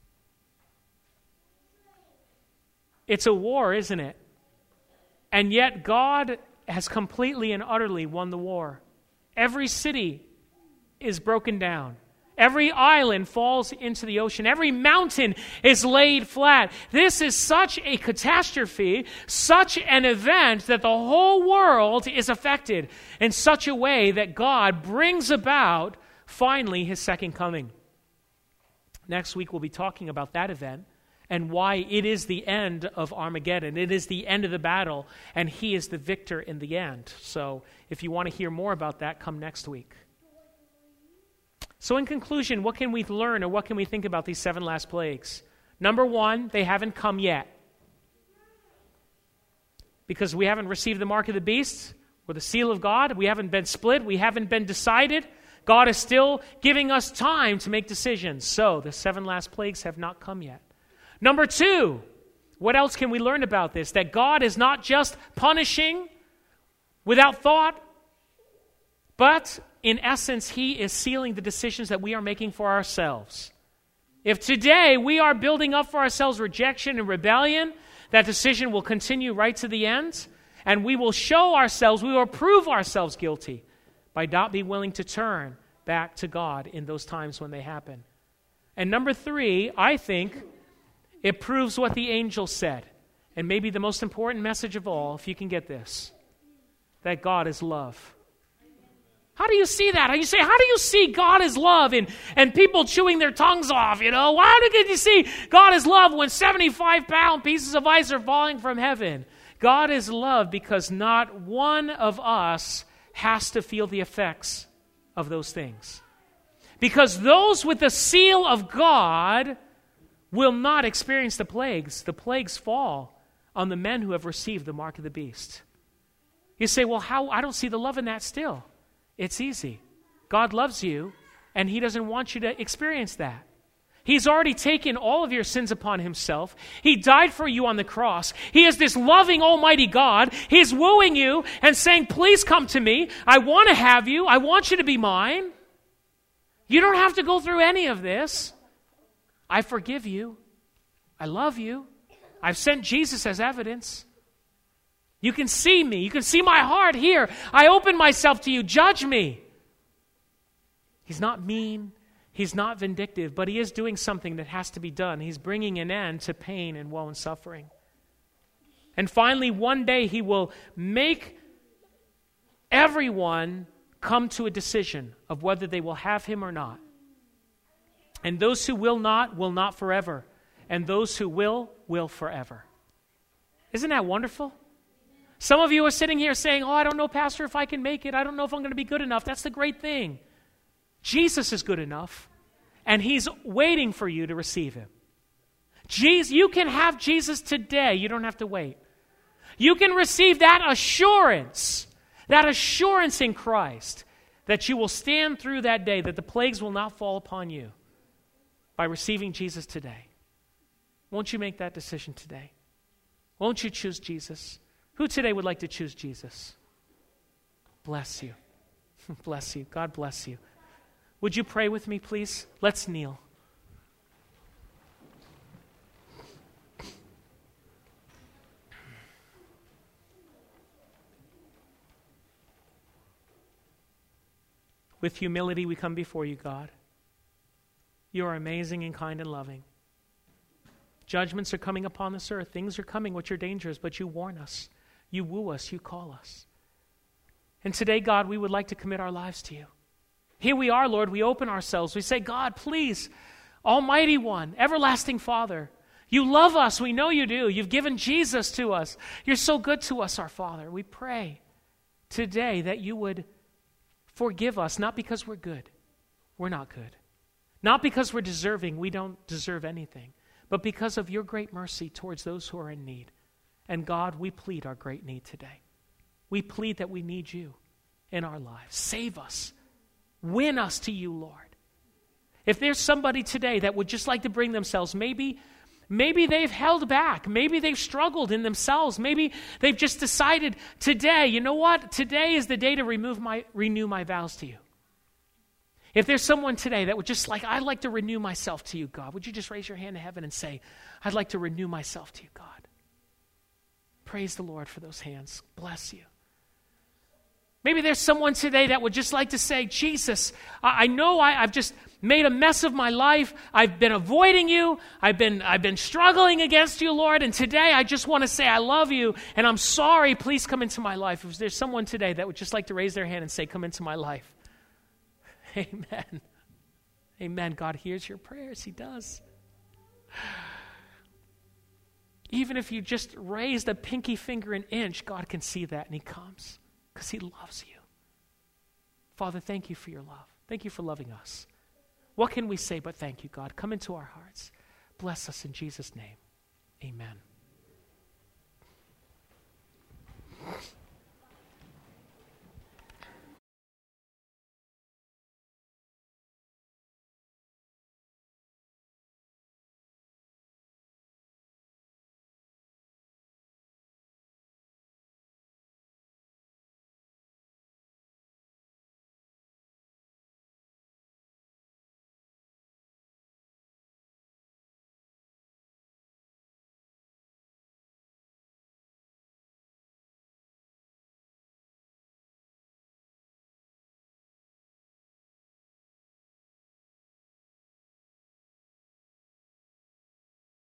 It's a war, isn't it? And yet God has completely and utterly won the war. Every city is broken down. Every island falls into the ocean. Every mountain is laid flat. This is such a catastrophe, such an event that the whole world is affected in such a way that God brings about finally his second coming. Next week we'll be talking about that event and why it is the end of Armageddon. It is the end of the battle, and he is the victor in the end. So if you want to hear more about that, come next week. So in conclusion, what can we learn or what can we think about these seven last plagues? Number one, they haven't come yet. Because we haven't received the mark of the beast or the seal of God. We haven't been split. We haven't been decided. God is still giving us time to make decisions. So the seven last plagues have not come yet. Number two, what else can we learn about this? That God is not just punishing without thought, but in essence, He is sealing the decisions that we are making for ourselves. If today we are building up for ourselves rejection and rebellion, that decision will continue right to the end, and we will show ourselves, we will prove ourselves guilty by not being willing to turn back to God in those times when they happen. And number three, I think it proves what the angel said, and maybe the most important message of all, if you can get this, that God is love. How do you see that? You say, how do you see God is love and, and people chewing their tongues off, you know? Why do you see God is love when seventy-five pound pieces of ice are falling from heaven? God is love because not one of us has to feel the effects of those things. Because those with the seal of God will not experience the plagues. The plagues fall on the men who have received the mark of the beast. You say, well, how? I don't see the love in that still. It's easy. God loves you, and He doesn't want you to experience that. He's already taken all of your sins upon Himself. He died for you on the cross. He is this loving, almighty God. He's wooing you and saying, please come to me. I want to have you. I want you to be mine. You don't have to go through any of this. I forgive you. I love you. I've sent Jesus as evidence. You can see me. You can see my heart here. I open myself to you. Judge me. He's not mean. He's not vindictive, but He is doing something that has to be done. He's bringing an end to pain and woe and suffering. And finally, one day He will make everyone come to a decision of whether they will have Him or not. And those who will not, will not forever. And those who will, will forever. Isn't that wonderful? Some of you are sitting here saying, oh, I don't know, Pastor, if I can make it. I don't know if I'm going to be good enough. That's the great thing. Jesus is good enough, and He's waiting for you to receive Him. Jesus, you can have Jesus today. You don't have to wait. You can receive that assurance, that assurance in Christ, that you will stand through that day, that the plagues will not fall upon you by receiving Jesus today. Won't you make that decision today? Won't you choose Jesus? Who today would like to choose Jesus? Bless you. Bless you. God bless you. Would you pray with me, please? Let's kneel. With humility, we come before you, God. You are amazing and kind and loving. Judgments are coming upon this earth. Things are coming which are dangerous, but you warn us. You woo us. You call us. And today, God, we would like to commit our lives to you. Here we are, Lord. We open ourselves. We say, God, please, Almighty One, Everlasting Father, you love us. We know you do. You've given Jesus to us. You're so good to us, our Father. We pray today that you would forgive us, not because we're good. We're not good. Not because we're deserving. We don't deserve anything. But because of your great mercy towards those who are in need. And God, we plead our great need today. We plead that we need you in our lives. Save us. Win us to you, Lord. If there's somebody today that would just like to bring themselves, maybe, maybe they've held back. Maybe they've struggled in themselves. Maybe they've just decided today, you know what? Today is the day to remove my, renew my vows to you. If there's someone today that would just like, I'd like to renew myself to you, God, would you just raise your hand to heaven and say, I'd like to renew myself to you, God. Praise the Lord for those hands. Bless you. Maybe there's someone today that would just like to say, Jesus, I, I know I, I've just made a mess of my life. I've been avoiding you. I've been, I've been struggling against you, Lord. And today I just want to say I love you and I'm sorry. Please come into my life. If there's someone today that would just like to raise their hand and say, come into my life. Amen. Amen. God hears your prayers. He does. Even if you just raised a pinky finger an inch, God can see that and He comes because He loves you. Father, thank you for your love. Thank you for loving us. What can we say but thank you, God? Come into our hearts. Bless us in Jesus' name. Amen.